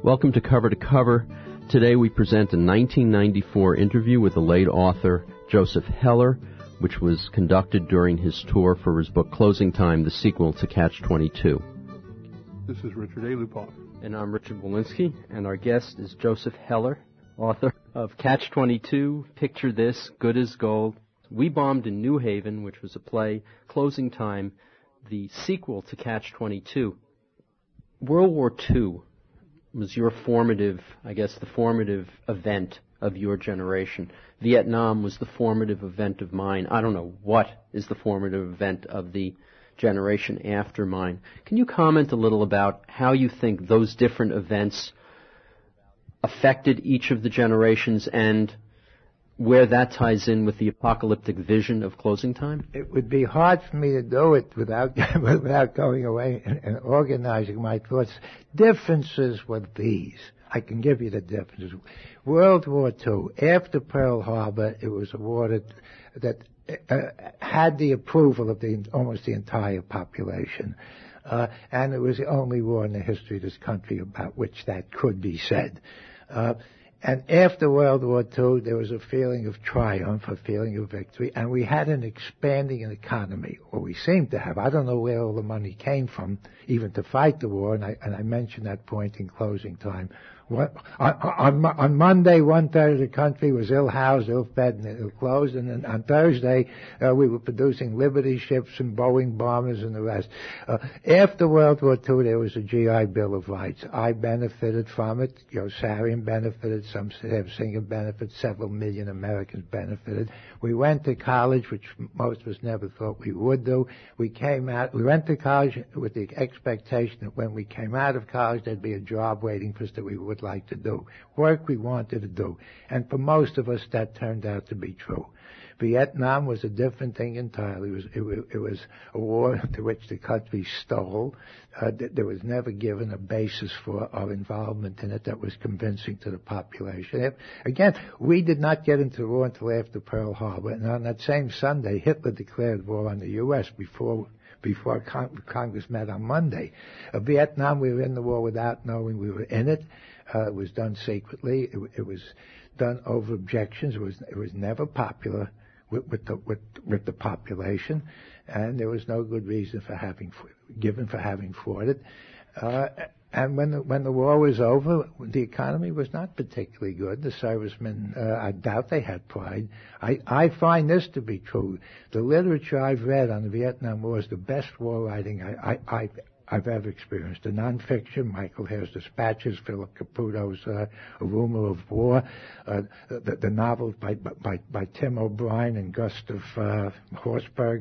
Welcome to Cover to Cover. Today we present a 1994 interview with the late author Joseph Heller, which was conducted during his tour for his book Closing Time, the sequel to Catch-22. This is Richard A. Lupoff. And I'm Richard Walensky, and our guest is Joseph Heller, author of Catch-22, Picture This, Good as Gold, We Bombed in New Haven, which was a play, Closing Time, the sequel to Catch-22. World War II was your formative, the formative event of your generation. Vietnam was the formative event of mine. I don't know what is the formative event of the generation after mine. Can you comment a little about how you think those different events affected each of the generations and where that ties in with the apocalyptic vision of Closing Time? It would be hard for me to do it without going away and organizing my thoughts. Differences were these. I can give you the differences. World War II, after Pearl Harbor, it was awarded that had the approval of almost the entire population. And it was the only war in the history of this country about which that could be said. And after World War II, there was a feeling of triumph, a feeling of victory, and we had an expanding economy, or we seemed to have. I don't know where all the money came from, even to fight the war, and I mentioned that point in Closing Time. On Monday, one-third of the country was ill-housed, ill-fed, and ill-clothed, and then on Thursday, we were producing Liberty ships and Boeing bombers and the rest. After World War II, there was a GI Bill of Rights. I benefited from it. Yossarian benefited. Some have Singer benefited. Several million Americans benefited. We went to college, which most of us never thought we would do. We went to college with the expectation that when we came out of college, there'd be a job waiting for us that we would like to do, work we wanted to do. And for most of us, that turned out to be true. Vietnam was a different thing entirely. It was a war to which the country stole. There was never given a basis for our involvement in it that was convincing to the population. Again, we did not get into the war until after Pearl Harbor. And on that same Sunday, Hitler declared war on the U.S. before Congress met on Monday. Vietnam, we were in the war without knowing we were in it. It was done secretly. It was done over objections. It was never popular with the population, and there was no good reason for having fought it. And when the war was over, the economy was not particularly good. The servicemen, I doubt they had pride. I find this to be true. The literature I've read on the Vietnam War is the best war writing I've ever experienced. The nonfiction, Michael Hare's Dispatches, Philip Caputo's A Rumor of War, the novels by Tim O'Brien and Gustav Horsberg.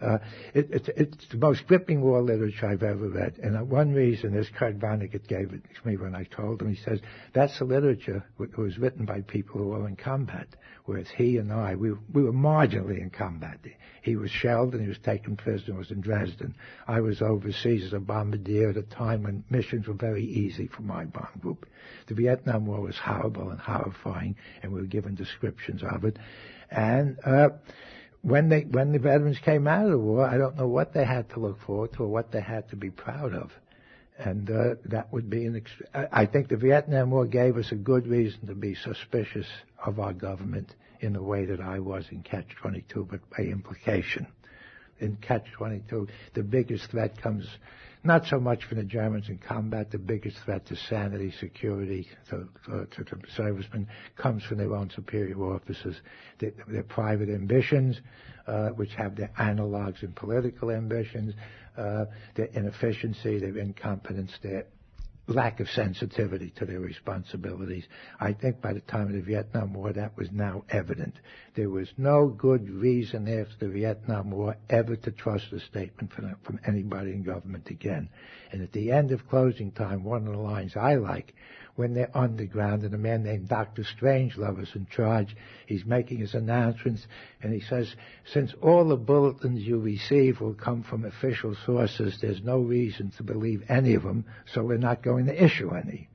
It's the most gripping war literature I've ever read. And one reason is Kurt Vonnegut gave it to me when I told him. He says, that's the literature that was written by people who were in combat, whereas he and I, we were marginally in combat. He was shelled and he was taken prisoner, was in Dresden. I was overseas as a bombardier at a time when missions were very easy for my bomb group. The Vietnam War was horrible and horrifying, and we were given descriptions of it. And when the veterans came out of the war, I don't know what they had to look forward to or what they had to be proud of. And that would be I think the Vietnam War gave us a good reason to be suspicious of our government in the way that I was in Catch-22, but by implication. In Catch-22, the biggest threat comes not so much from the Germans in combat. The biggest threat to sanity, security, to the servicemen comes from their own superior officers. Their private ambitions, which have their analogs in political ambitions, their inefficiency, their incompetence, their lack of sensitivity to their responsibilities. I think by the time of the Vietnam War, that was now evident. There was no good reason after the Vietnam War ever to trust a statement from anybody in government again. And at the end of Closing Time, one of the lines I like, when they're underground and a man named Dr. Strangelove is in charge, he's making his announcements, and he says, since all the bulletins you receive will come from official sources, there's no reason to believe any of them, so we're not going to issue any.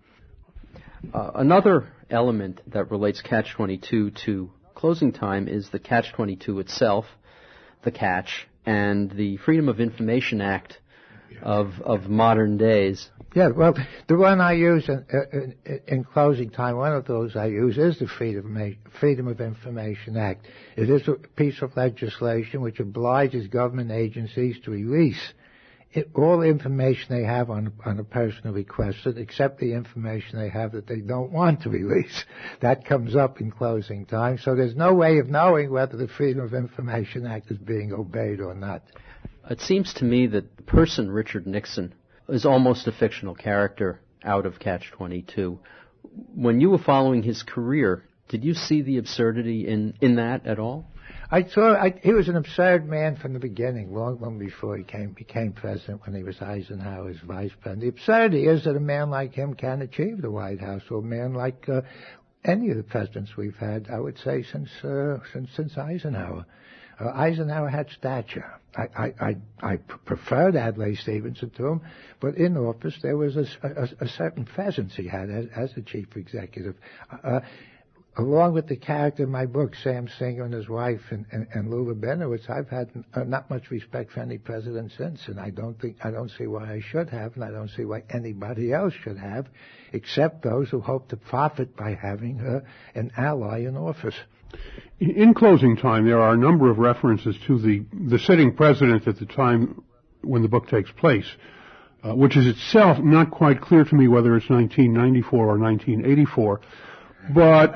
Another element that relates Catch-22 to Closing Time is the Catch-22 itself, the catch, and the Freedom of Information Act of modern days. Yeah, well, the one I use in closing time, one of those I use is the Freedom of Information Act. It is a piece of legislation which obliges government agencies to release all the information they have on a person who requests it, except the information they have that they don't want to release. That comes up in closing time, so there's no way of knowing whether the Freedom of Information Act is being obeyed or not. It seems to me that the person Richard Nixon is almost a fictional character out of Catch-22. When you were following his career, did you see the absurdity in that at all? He was an absurd man from the beginning, long before he became president, when he was Eisenhower's vice president. The absurdity is that a man like him can achieve the White House, or a man like any of the presidents we've had, I would say, since Eisenhower. Eisenhower had stature. I preferred Adlai Stevenson to him, but in office there was a certain presence he had as the chief executive. Along with the character in my book, Sam Singer and his wife and Lou Rabinowitz, I've had not much respect for any president since, and I don't see why I should have, and I don't see why anybody else should have, except those who hope to profit by having an ally in office. In closing time, there are a number of references to the sitting president at the time when the book takes place, which is itself not quite clear to me whether it's 1994 or 1984. But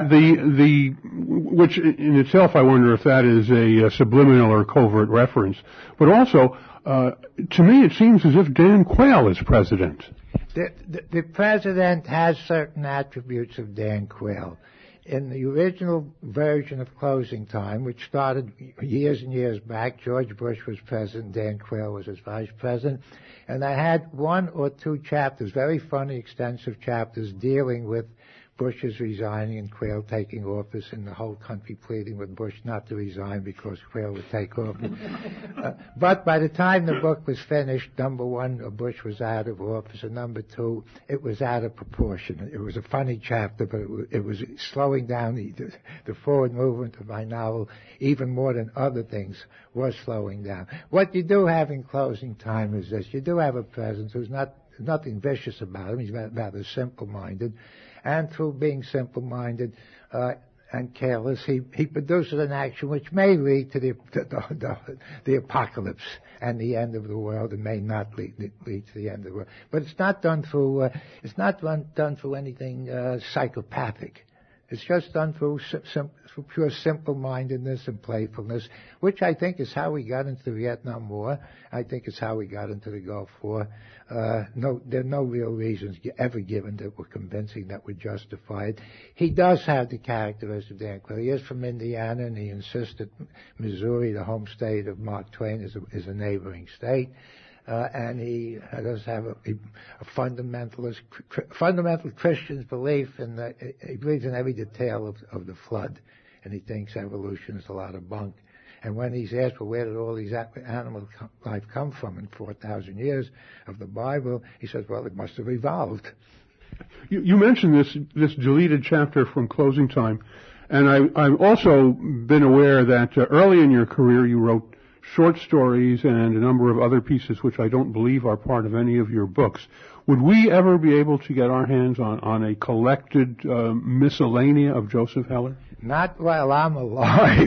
which in itself I wonder if that is a subliminal or covert reference. But also, to me it seems as if Dan Quayle is president. The president has certain attributes of Dan Quayle. In the original version of Closing Time, which started years and years back, George Bush was president, Dan Quayle was his vice president, and I had one or two chapters, very funny, extensive chapters, dealing with Bush's resigning and Quayle taking office, and the whole country pleading with Bush not to resign because Quayle would take office. But by the time the book was finished, number one, Bush was out of office, and number two, it was out of proportion. It was a funny chapter, but it was slowing down the forward movement of my novel even more than other things was slowing down. What you do have in Closing Time is this. You do have a president who's nothing vicious about him. He's rather simple-minded. And through being simple-minded and careless, he produces an action which may lead to the apocalypse and the end of the world, and may not lead to the end of the world. But it's not done through anything psychopathic. It's just done through pure simple-mindedness and playfulness, which I think is how we got into the Vietnam War. I think it's how we got into the Gulf War. There are no real reasons ever given that were convincing that would justify it. He does have the characteristics of Dan Quayle. He is from Indiana, and he insists that Missouri, the home state of Mark Twain, is a neighboring state. And he does have a fundamental Christian's belief he believes in every detail of the flood, and he thinks evolution is a lot of bunk. And when he's asked, well, where did all these animal life come from in 4,000 years of the Bible, he says, well, it must have evolved. You mentioned this deleted chapter from Closing Time, and I've also been aware that early in your career you wrote short stories and a number of other pieces which I don't believe are part of any of your books. Would we ever be able to get our hands on a collected miscellanea of Joseph Heller? Not while I'm alive.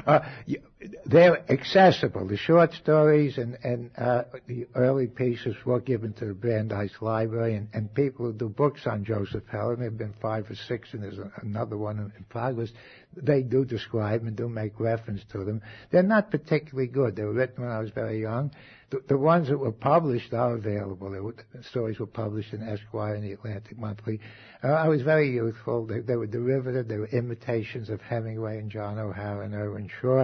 They're accessible. The short stories and the early pieces were given to the Brandeis Library, and people who do books on Joseph Heller, and there have been 5 or 6, and there's another one in progress, they do describe and do make reference to them. They're not particularly good. They were written when I was very young. The ones that were published are available. The stories were published in Esquire and the Atlantic Monthly. I was very youthful. They were derivative. They were imitations of Hemingway and John O'Hara and Irwin Shaw.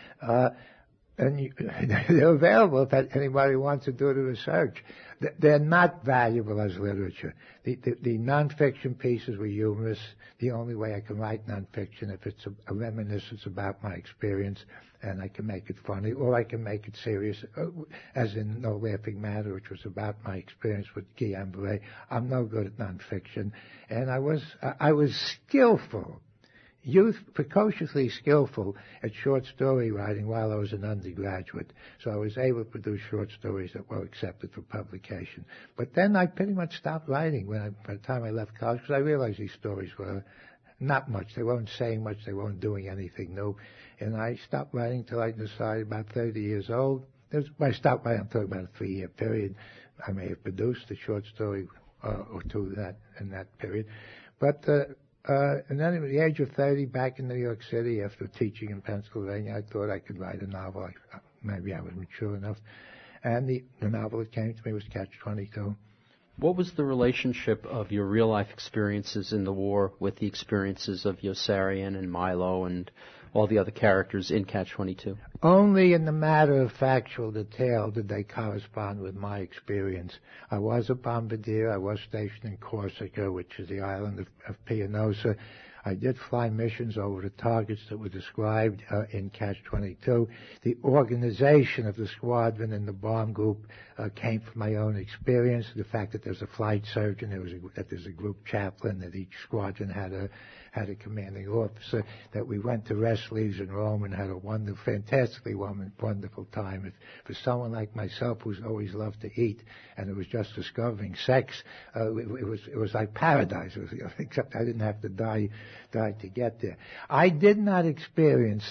And they're available if anybody wants to do the research. They're not valuable as literature. The nonfiction pieces were humorous. The only way I can write nonfiction if it's a reminiscence about my experience, and I can make it funny, or I can make it serious, as in No Laughing Matter, which was about my experience with Guillain Barré. I'm no good at nonfiction, and I was skillful youth precociously skillful at short story writing while I was an undergraduate. So I was able to produce short stories that were accepted for publication. But then I pretty much stopped writing by the time I left college, because I realized these stories were not much. They weren't saying much. They weren't doing anything new. And I stopped writing until I decided about 30 years old. I stopped writing until about a 3-year period. I may have produced a short story or two in that period. But and then at the age of 30, back in New York City, after teaching in Pennsylvania, I thought I could write a novel. Maybe I was mature enough. And the novel that came to me was Catch-22. What was the relationship of your real-life experiences in the war with the experiences of Yossarian and Milo and all the other characters in Catch-22? Only in the matter of factual detail did they correspond with my experience. I was a bombardier. I was stationed in Corsica, which is the island of Pianosa. I did fly missions over the targets that were described in Catch-22. The organization of the squadron and the bomb group came from my own experience. The fact that there's a flight surgeon, that there's a group chaplain, that each squadron had a commanding officer, that we went to Wrestley's in Rome and had a fantastically wonderful time. For someone like myself who's always loved to eat and who was just discovering sex, it was like paradise. Except I didn't have to die to get there. I did not experience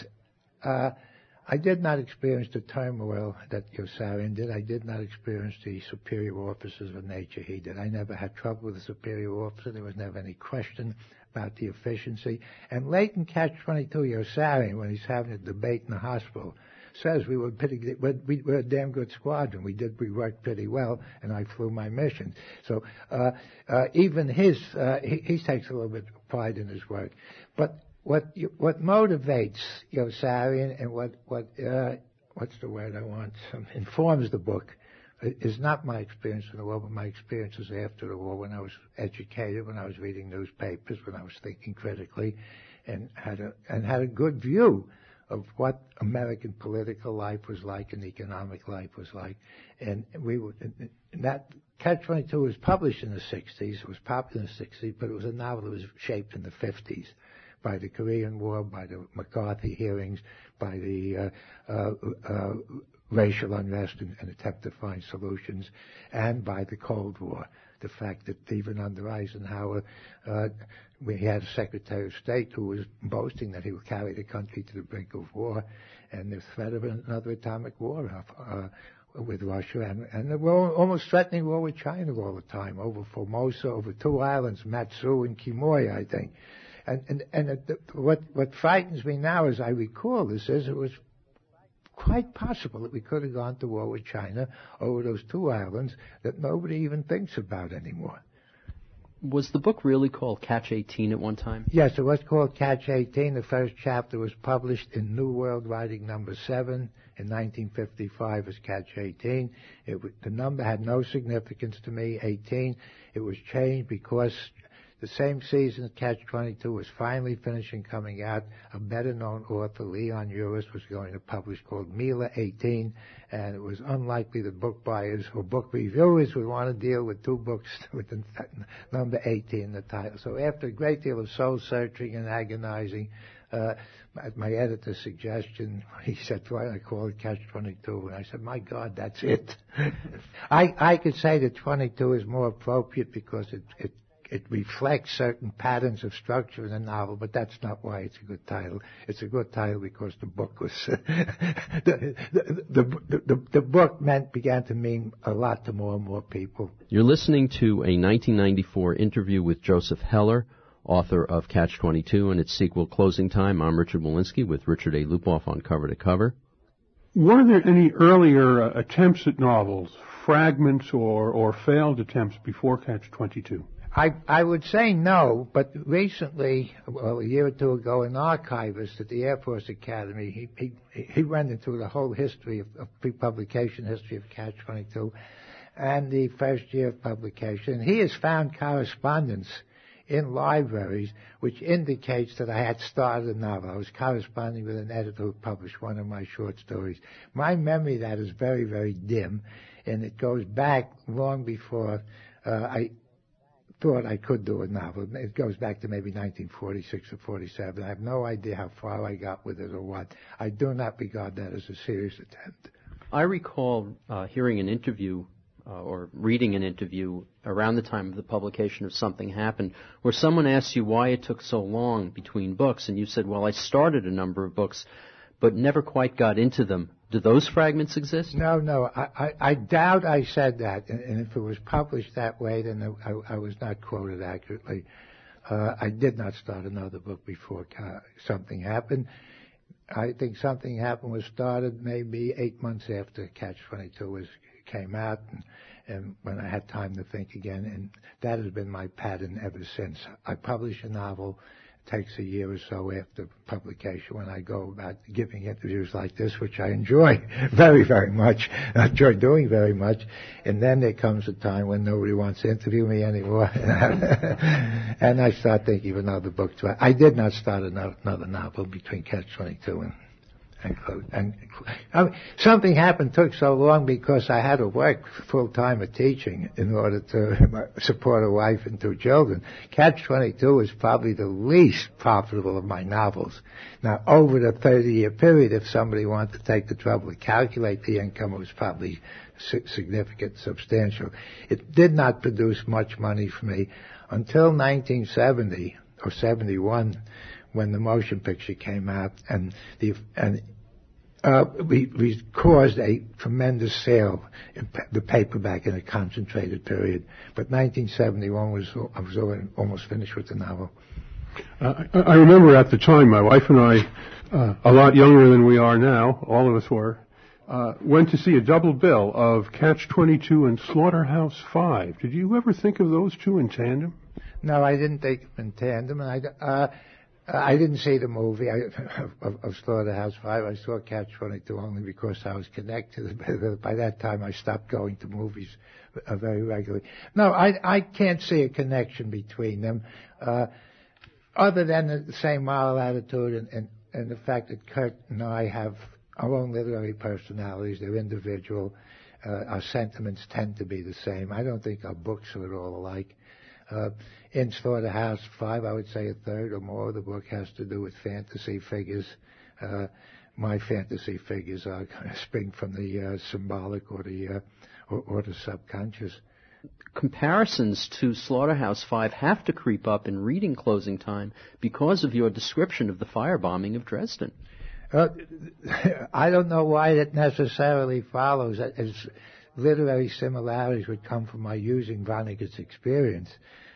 the turmoil that Yossarian did. I did not experience the superior officers of nature he did. I never had trouble with a superior officer. There was never any question about the efficiency. And late in Catch-22, Yossarian, when he's having a debate in the hospital, says we were a damn good squadron. We worked pretty well, and I flew my mission. So even he takes a little bit of pride in his work. But what motivates Yossarian and what's the word I want? Informs the book is not my experience in the war, but my experiences after the war, when I was educated, when I was reading newspapers, when I was thinking critically, and had a good view of what American political life was like and economic life was like. And that Catch-22 was published in the 60s. It was popular in the 60s, but it was a novel that was shaped in the 50s by the Korean War, by the McCarthy hearings, by the racial unrest and attempt to find solutions, and by the Cold War. The fact that even under Eisenhower, we had a Secretary of State who was boasting that he would carry the country to the brink of war, and the threat of another atomic war with Russia, and they were almost threatening war with China all the time, over Formosa, over two islands, Matsu and Quemoy, I think. And what frightens me now, as I recall this, is it was quite possible that we could have gone to war with China over those two islands that nobody even thinks about anymore. Was the book really called Catch-18 at one time? Yes, it was called Catch-18. The first chapter was published in New World Writing number 7 in 1955 as Catch-18. The number had no significance to me, 18. It was changed because the same season Catch-22 was finally finishing coming out, a better-known author, Leon Uris, was going to publish called Mila 18, and it was unlikely that book buyers or book reviewers would want to deal with two books with the number 18 in the title. So after a great deal of soul-searching and agonizing, at my editor's suggestion, he said, why don't I call it Catch-22? And I said, my God, that's it. I could say that 22 is more appropriate because it reflects certain patterns of structure in the novel, but that's not why it's a good title. It's a good title because the book was the book began to mean a lot to more and more people. You're listening to a 1994 interview with Joseph Heller, author of Catch-22 and its sequel Closing Time. I'm Richard Walensky with Richard A. Lupoff on Cover to Cover. Were there any earlier attempts at novels, fragments or failed attempts before Catch-22? I would say no, but recently, a year or two ago, an archivist at the Air Force Academy, he went into the whole history of pre-publication history of Catch-22 and the first year of publication. He has found correspondence in libraries which indicates that I had started a novel. I was corresponding with an editor who published one of my short stories. My memory of that is very, very dim, and it goes back long before thought I could do a novel. It goes back to maybe 1946 or 47. I have no idea how far I got with it or what. I do not regard that as a serious attempt. I recall hearing an interview or reading an interview around the time of the publication of Something Happened, where someone asked you why it took so long between books, and you said, well, I started a number of books, but never quite got into them. Do those fragments exist? No. I doubt I said that, and if it was published that way, then I was not quoted accurately. I did not start another book before Something Happened. I think Something Happened was started maybe 8 months after Catch-22 came out, and when I had time to think again, and that has been my pattern ever since. I publish a novel, it takes a year or so after publication when I go about giving interviews like this, which I enjoy very, very much. I enjoy doing very much, and then there comes a time when nobody wants to interview me anymore, and I start thinking of another book. I did not start another novel between Catch-22 and Something Happened took so long because I had to work full-time at teaching in order to support a wife and 2 children. Catch-22 is probably the least profitable of my novels. Now, over the 30-year period, if somebody wanted to take the trouble to calculate the income, it was probably significant, substantial. It did not produce much money for me until 1970 or 71, when the motion picture came out, and we caused a tremendous sale in the paperback in a concentrated period. But 1971 I was almost finished with the novel. I remember at the time, my wife and I, a lot younger than we are now, all of us were, went to see a double bill of Catch-22 and Slaughterhouse-5. Did you ever think of those two in tandem? No, I didn't think of them in tandem, and I didn't see the movie of Slaughterhouse-5. I saw Catch-22 only because I was connected. By that time, I stopped going to movies very regularly. No, I can't see a connection between them, other than the same moral attitude and the fact that Kurt and I have our own literary personalities. They're individual. Our sentiments tend to be the same. I don't think our books are at all alike. In Slaughterhouse-5, I would say a third or more of the book has to do with fantasy figures. My fantasy figures spring from the symbolic or the subconscious. Comparisons to Slaughterhouse-5 have to creep up in reading Closing Time because of your description of the firebombing of Dresden. I don't know why that necessarily follows. As literary similarities would come from my using Vonnegut's experience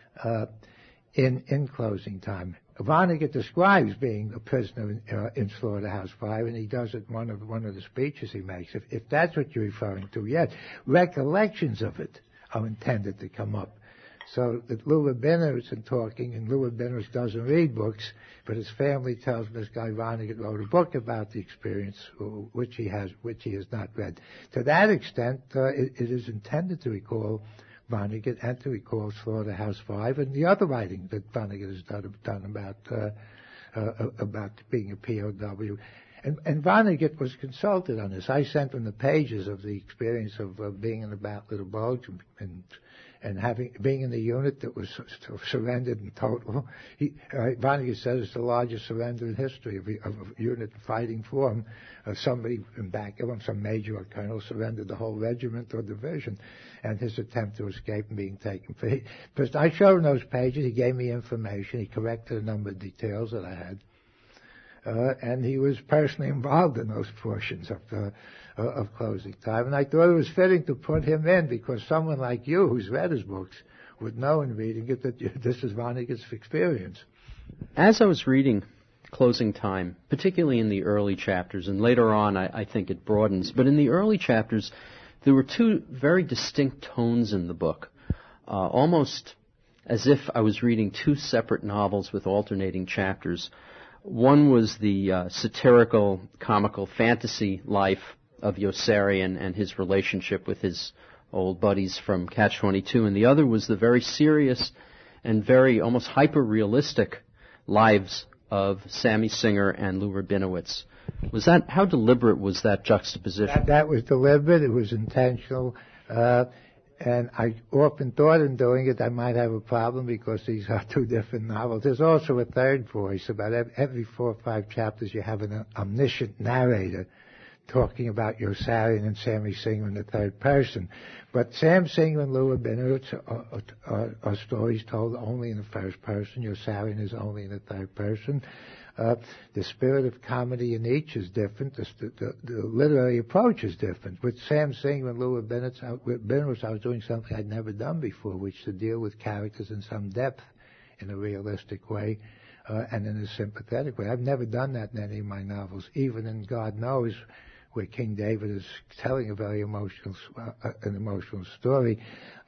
in Closing Time. Vonnegut describes being a prisoner in Slaughterhouse-5, and he does it in one of the speeches he makes. If that's what you're referring to, yes. Recollections of it are intended to come up. So that Lou Rabinowitz is talking, and Lou Rabinowitz doesn't read books, but his family tells him this guy Vonnegut wrote a book about the experience, which he has not read. To that extent, it is intended to recall Vonnegut and to recall Slaughterhouse-5 and the other writing that Vonnegut has done about being a POW. And Vonnegut was consulted on this. I sent him the pages of the experience of being in the Battle of the Bulge and being in the unit that was surrendered in total. Vonnegut says it's the largest surrender in history of a unit fighting for him. Somebody in back of him, some major or colonel, surrendered the whole regiment or division, and his attempt to escape and being taken for. Because I showed him those pages, he gave me information, he corrected a number of details that I had. And he was personally involved in those portions of Closing Time. And I thought it was fitting to put him in because someone like you who's read his books would know in reading it that this is Vonnegut's experience. As I was reading Closing Time, particularly in the early chapters, and later on I think it broadens, but in the early chapters there were two very distinct tones in the book, almost as if I was reading two separate novels with alternating chapters. One was the satirical, comical fantasy life of Yossarian and his relationship with his old buddies from Catch-22, and the other was the very serious and very almost hyper-realistic lives of Sammy Singer and Lou Rabinowitz. How deliberate was that juxtaposition? That was deliberate. It was intentional. And I often thought in doing it I might have a problem because these are two different novels. There's also a third voice. About every 4 or 5 chapters you have an omniscient narrator talking about Yossarian and Sammy Singer in the third person. But Sam Singer and Lou Rabinowitz are stories told only in the first person. Yossarian is only in the third person. The spirit of comedy in each is different. The literary approach is different. With Sam Singer and Lou Rabinowitz, I was doing something I'd never done before, which to deal with characters in some depth in a realistic way and in a sympathetic way. I've never done that in any of my novels, even in God Knows, where King David is telling a very emotional story.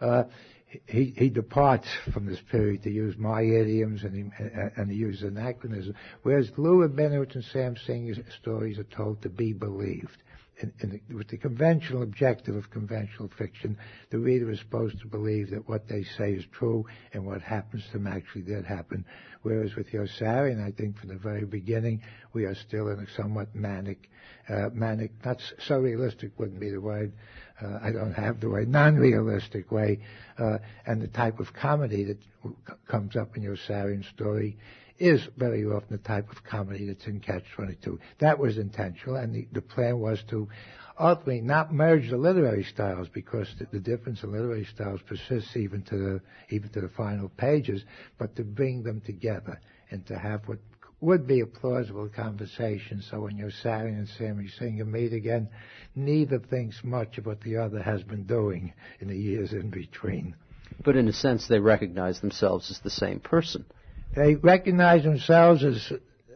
He departs from this period to use my idioms and he uses anachronism, whereas Lou Rabinowitz and Sam Singer's stories are told to be believed. With the conventional objective of conventional fiction, the reader is supposed to believe that what they say is true and what happens to them actually did happen. Whereas with Yossarian, I think from the very beginning, we are still in a somewhat manic, not so realistic wouldn't be the word, I don't have the word, non-realistic way, and the type of comedy that comes up in Yossarian's story is very often the type of comedy that's in Catch-22. That was intentional, and the plan was to ultimately not merge the literary styles, because the difference in literary styles persists even to the final pages, but to bring them together and to have what would be a plausible conversation. So when Yossarian and Sammy Singer meet again, neither thinks much of what the other has been doing in the years in between. But in a sense, they recognize themselves as the same person. They recognize themselves as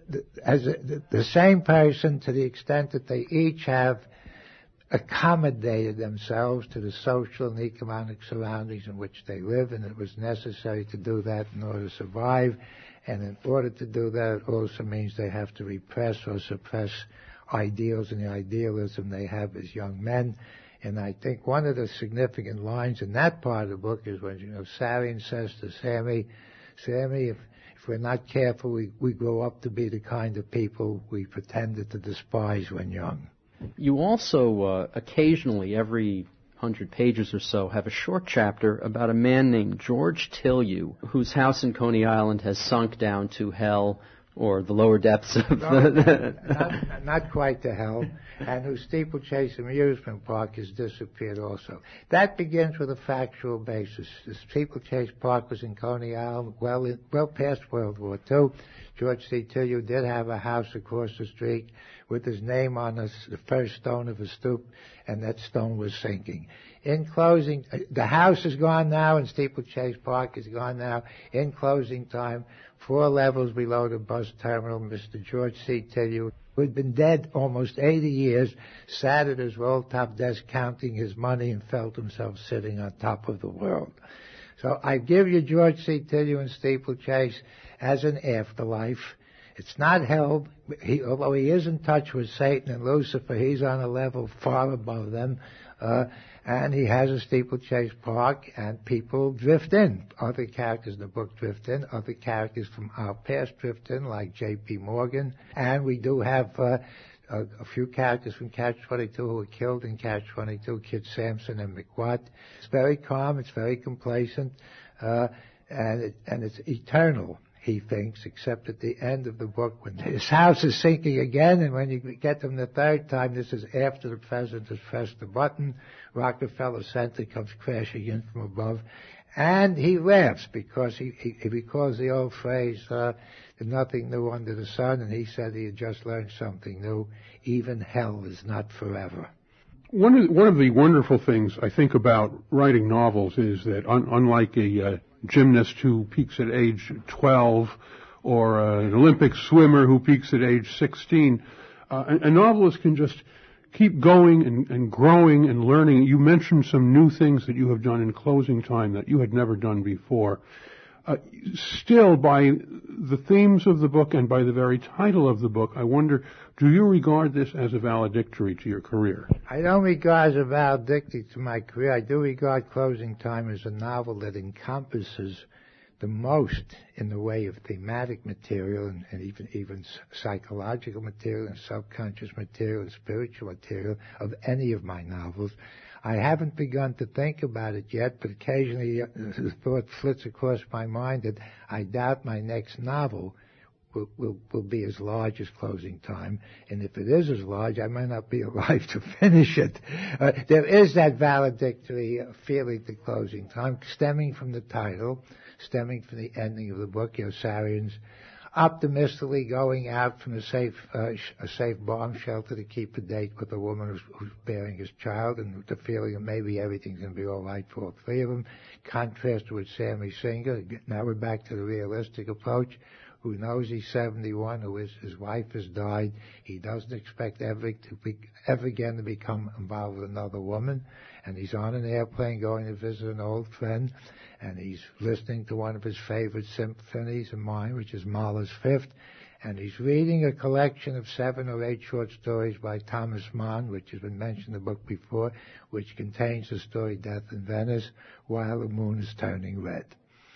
the same person to the extent that they each have accommodated themselves to the social and economic surroundings in which they live, and it was necessary to do that in order to survive. And in order to do that, it also means they have to repress or suppress ideals and the idealism they have as young men. And I think one of the significant lines in that part of the book is when, Yossarian says to Sammy, if we're not careful, we grow up to be the kind of people we pretended to despise when young. You also occasionally, every 100 pages or so, have a short chapter about a man named George Tilliou, whose house in Coney Island has sunk down to hell, or the lower depths of not quite to hell, and whose steeplechase amusement park has disappeared also. That begins with a factual basis. The steeplechase park was in Coney Island well past World War II. George C. Tilliou did have a house across the street with his name on the first stone of a stoop, and that stone was sinking. In closing, the house is gone now, and Steeplechase Park is gone now. In closing time, 4 levels below the bus terminal, Mr. George C. Tilliou, who had been dead almost 80 years, sat at his roll-top desk counting his money and felt himself sitting on top of the world. So I give you George C. Tilliou and Steeplechase as an afterlife. It's not hell. Although he is in touch with Satan and Lucifer, he's on a level far above them. And he has a steeplechase park, and people drift in. Other characters in the book drift in. Other characters from our past drift in, like J.P. Morgan. And we do have a few characters from Catch-22 who were killed in Catch-22, Kid Sampson and McWatt. It's very calm. It's very complacent. And it's eternal, he thinks, except at the end of the book when his house is sinking again, and when you get them the third time, this is after the president has pressed the button, Rockefeller Center comes crashing in from above, and he laughs because he recalls the old phrase, there's nothing new under the sun, and he said he had just learned something new. Even hell is not forever. One of the wonderful things I think about writing novels is that unlike a gymnast who peaks at age 12 or an Olympic swimmer who peaks at age 16, a novelist can just keep going and growing and learning. You mentioned some new things that you have done in Closing Time that you had never done before. Still, by the themes of the book and by the very title of the book, I wonder, do you regard this as a valedictory to your career? I don't regard it as a valedictory to my career. I do regard Closing Time as a novel that encompasses the most in the way of thematic material and even psychological material and subconscious material and spiritual material of any of my novels. I haven't begun to think about it yet, but occasionally the thought flits across my mind that I doubt my next novel will be as large as Closing Time, and if it is as large, I might not be alive to finish it. There is that valedictory feeling to Closing Time, stemming from the title, stemming from the ending of the book, Yossarian's optimistically going out from a safe bomb shelter to keep a date with a woman who's bearing his child, and the feeling that maybe everything's going to be all right for all three of them. Contrasted with Sammy Singer. Now we're back to the realistic approach. Who knows he's 71, his wife has died. He doesn't expect ever again to become involved with another woman. And he's on an airplane going to visit an old friend. And he's listening to one of his favorite symphonies of mine, which is Mahler's Fifth. And he's reading a collection of 7 or 8 short stories by Thomas Mann, which has been mentioned in the book before, which contains the story Death in Venice, While the Moon is Turning Red.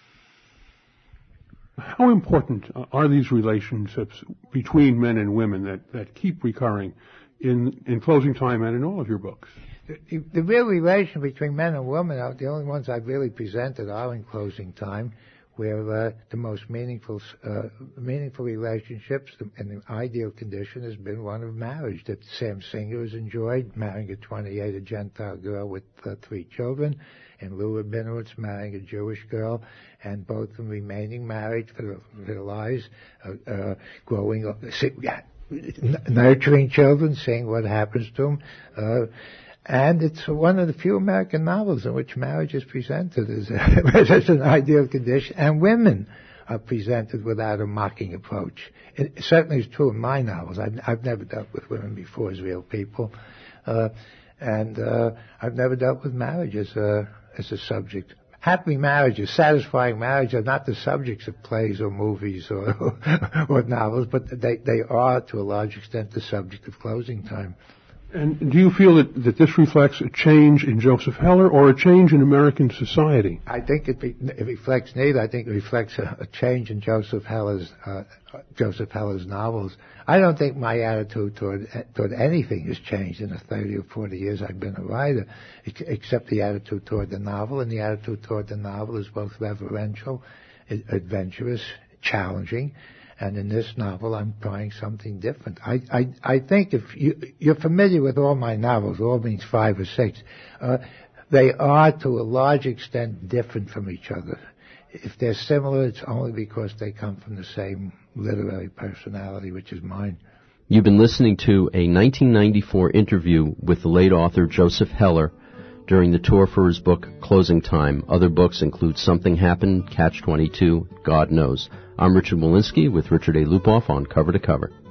How important are these relationships between men and women that keep recurring in Closing Time and in all of your books? The real relation between men and women, the only ones I've really presented are in Closing Time, where the most meaningful relationships and the ideal condition has been one of marriage that Sam Singer has enjoyed, marrying at 28 a Gentile girl with 3 children, and Lou Rabinowitz marrying a Jewish girl, and both of them remaining married for their lives, growing up, nurturing children, seeing what happens to them. And it's one of the few American novels in which marriage is presented as an ideal condition, and women are presented without a mocking approach. It certainly is true in my novels. I've never dealt with women before as real people, and I've never dealt with marriage as a subject. Happy marriages, satisfying marriage are not the subjects of plays or movies or novels, but they are to a large extent the subject of Closing Time. And do you feel that this reflects a change in Joseph Heller or a change in American society? I think it reflects neither. I think it reflects a change in Joseph Heller's novels. I don't think my attitude toward anything has changed in the 30 or 40 years I've been a writer, except the attitude toward the novel. And the attitude toward the novel is both reverential, adventurous, challenging. And in this novel, I'm trying something different. I think if you're familiar with all my novels, all means 5 or 6, they are to a large extent different from each other. If they're similar, it's only because they come from the same literary personality, which is mine. You've been listening to a 1994 interview with the late author Joseph Heller during the tour for his book, Closing Time. Other books include Something Happened, Catch-22, God Knows. I'm Richard Walensky with Richard A. Lupoff on Cover to Cover.